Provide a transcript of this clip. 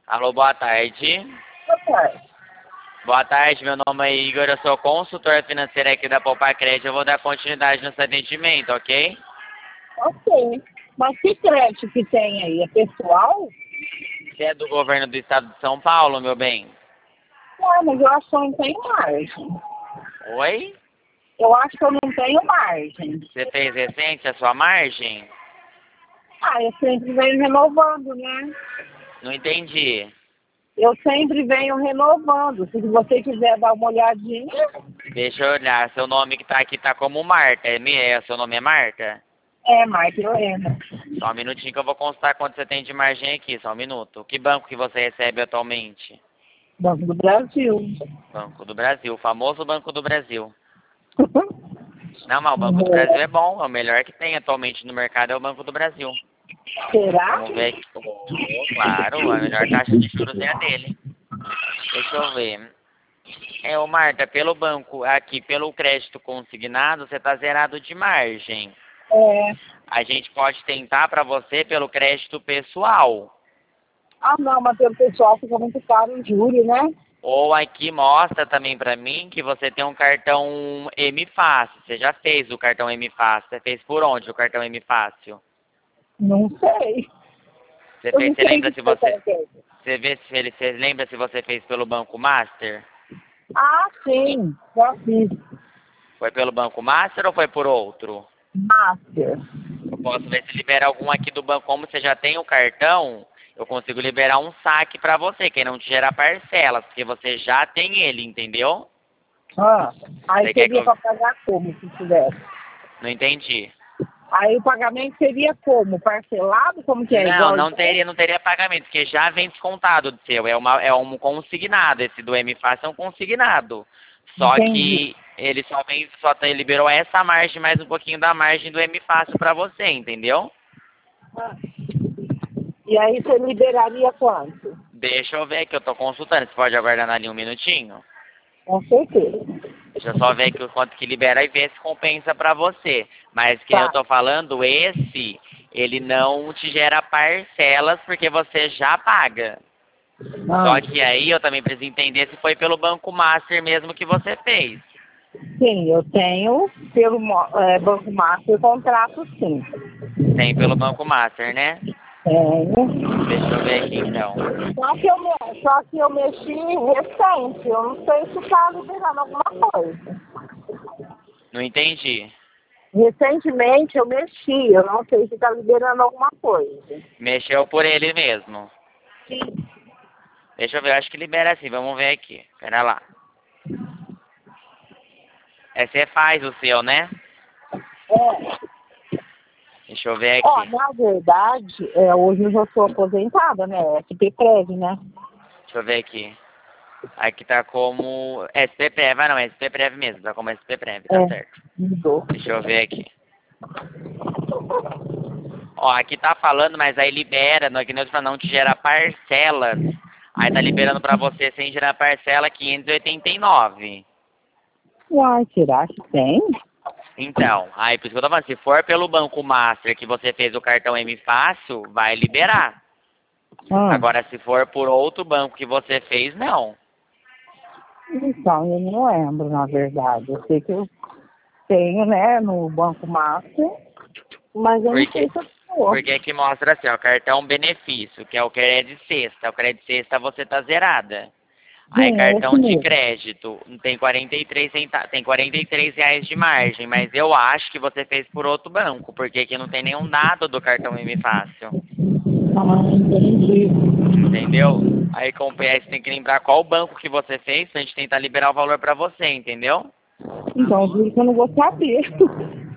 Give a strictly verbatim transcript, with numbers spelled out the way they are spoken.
Alô, boa tarde. Boa tarde. Boa tarde, meu nome é Igor, eu sou consultor financeiro aqui da Poupa Crédito. Eu vou dar continuidade no seu atendimento, ok? Ok. Mas que crédito que tem aí? É pessoal? Você é do governo do estado de São Paulo, meu bem? Não, mas eu acho que eu não tenho margem. Oi? Eu acho que eu não tenho margem. Você fez recente a sua margem? Ah, eu sempre venho renovando, né? Não entendi. Eu sempre venho renovando. Se você quiser dar uma olhadinha. Deixa eu olhar, seu nome que tá aqui tá como Marta, é, mi- é seu nome é Marta? É, Marta Lorena. Só um minutinho que eu vou constar quanto você tem de margem aqui, só um minuto. Que banco que você recebe atualmente? Banco do Brasil. Banco do Brasil, o famoso Banco do Brasil. Não, mas o Banco do Brasil é bom, é o melhor que tem atualmente no mercado é o Banco do Brasil. Será? Vamos ver aqui. Oh, claro, a melhor taxa de juros é a dele. Deixa eu ver. É, ô Marta, pelo banco, aqui, pelo crédito consignado, você tá zerado de margem. É. A gente pode tentar para você pelo crédito pessoal. Ah, não, mas pelo pessoal fica muito caro em júri, né? Ou aqui mostra também para mim que você tem um cartão M Fácil. Você já fez o cartão M Fácil. Você fez por onde o cartão M Fácil? Não sei. Você, Eu fez, não você sei lembra o se que você você... quer. Você, vê se ele, você lembra se você fez pelo Banco Master? Ah, sim. Já fiz. Foi pelo Banco Master ou foi por outro? Master. Eu posso ver se libera algum aqui do banco. Como você já tem o cartão, eu consigo liberar um saque para você, que não te gera parcelas, porque você já tem ele, entendeu? Ah, aí Você quer que seria eu... para pagar como, se tivesse? Não entendi. Aí o pagamento seria como? Parcelado? Como que é? Não, Igual não teria, não teria pagamento, porque já vem descontado do seu. É, uma, é um consignado. Esse do M Fácil é um consignado. Só Entendi. que ele só vem, só tem- liberou essa margem, mais um pouquinho da margem do M Fácil para você, entendeu? Ah, e aí você liberaria quanto? Deixa eu ver que eu tô consultando. Você pode aguardar na linha um minutinho? Com certeza. Deixa eu só ver aqui o quanto que libera e ver se compensa pra você. Mas que eu Tá. tô falando, esse, ele não te gera parcelas porque você já paga. Ah, Só que aí eu também preciso entender se foi pelo Banco Master mesmo que você fez. sim, eu tenho pelo mo- é, Banco Master contrato, sim. Tem pelo Banco Master, né? Tenho. Deixa eu ver aqui então. Só que eu, me- só que eu mexi recente. Eu não sei se está liberando alguma coisa. Não entendi. Recentemente eu mexi. Eu não sei se está liberando alguma coisa. Mexeu por ele mesmo. Sim. Deixa eu ver, eu acho que libera sim. Vamos ver aqui. Pera lá. É, você faz o seu, né? É. Deixa eu ver Ó, aqui. na verdade, é, hoje eu já sou aposentada, né? S P Prev, né? Deixa eu ver aqui. Aqui tá como S P Prev, ah não, S P Prev mesmo, tá como S P Prev, tá É, certo. mudou. Deixa eu ver aqui. Ó, aqui tá falando, mas aí libera, não é que nem eu tô falando, não te gera parcelas. Aí tá liberando pra você sem gerar parcela quinhentos e oitenta e nove. Uai, será que tem? Então, aí por isso que eu tô falando, se for pelo Banco Master que você fez o cartão M Fácil, vai liberar. Ah, Agora se for por outro banco que você fez, não. então, eu não lembro, na verdade. Eu sei que eu tenho, né, no Banco Master, mas eu Por não sei quê? se eu sou. Porque aqui mostra assim, ó, cartão benefício, que é o crédito sexta. O crédito sexta você tá zerada. Aí Sim, é esse cartão de mesmo. crédito, tem quarenta e três centa... tem quarenta e três reais de margem, mas eu acho que você fez por outro banco, porque aqui não tem nenhum dado do cartão M Fácil. Ah, entendi. Entendeu? Aí com o P S tem que lembrar qual banco que você fez pra gente tentar liberar o valor pra você, entendeu? Então, eu juro que eu não vou saber.